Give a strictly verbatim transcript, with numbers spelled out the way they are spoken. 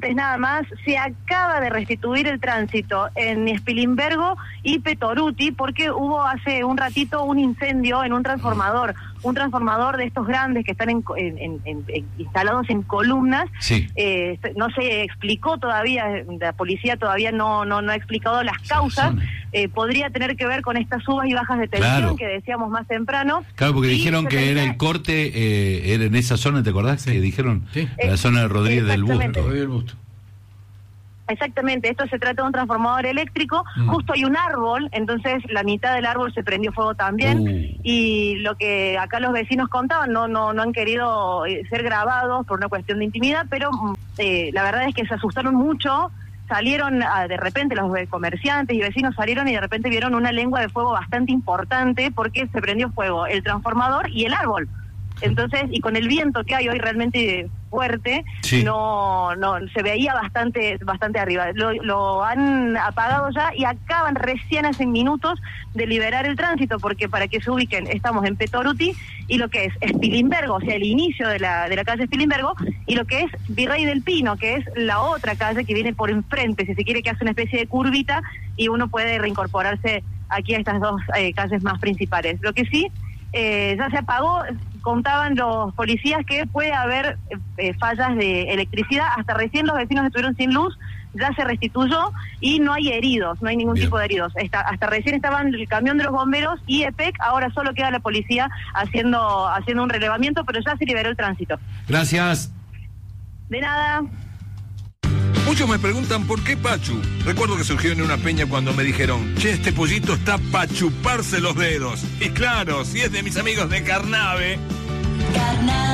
instantes nada más, se acaba de restituir el tránsito en Spilimbergo y Petoruti, porque hubo hace un ratito un incendio en un transformador, un transformador de estos grandes que están en, en, en, en, en, instalados en columnas. Sí. Eh, no se explicó todavía, la policía todavía no, no, no ha explicado las causas. Eh, podría tener que ver con estas subas y bajas de tensión, claro, que decíamos más temprano. Claro, porque y dijeron que termina... era el corte, eh, era en esa zona, ¿te acordás? Sí. Que dijeron, sí, en la zona de Rodríguez del Busto. Rodríguez del Busto. Exactamente, esto se trata de un transformador eléctrico, mm. justo hay un árbol, entonces la mitad del árbol se prendió fuego también, uh. y lo que acá los vecinos contaban, no no no han querido ser grabados por una cuestión de intimidad, pero eh, la verdad es que se asustaron mucho, salieron a, de repente los comerciantes y vecinos salieron y de repente vieron una lengua de fuego bastante importante porque se prendió fuego el transformador y el árbol. Entonces, y con el viento que hay hoy realmente fuerte, sí, no no se veía bastante bastante arriba. Lo, lo han apagado ya y acaban recién hace minutos de liberar el tránsito, porque para que se ubiquen, estamos en Petoruti y lo que es Spilimbergo, o sea, el inicio de la de la calle Spilimbergo, y lo que es Virrey del Pino, que es la otra calle que viene por enfrente, si se quiere, que hace una especie de curvita y uno puede reincorporarse aquí a estas dos eh, calles más principales. Lo que sí, eh, ya se apagó. Contaban los policías que puede haber eh, fallas de electricidad, hasta recién los vecinos estuvieron sin luz, ya se restituyó y no hay heridos, no hay ningún Bien. tipo de heridos. Está, hasta recién estaban el camión de los bomberos y E P E C, ahora solo queda la policía haciendo haciendo un relevamiento, pero ya se liberó el tránsito. Gracias. De nada. Muchos me preguntan por qué Pachu. Recuerdo que surgió en una peña cuando me dijeron, che, este pollito está pa' chuparse los dedos. Y claro, si es de mis amigos de Carnave. Carnave.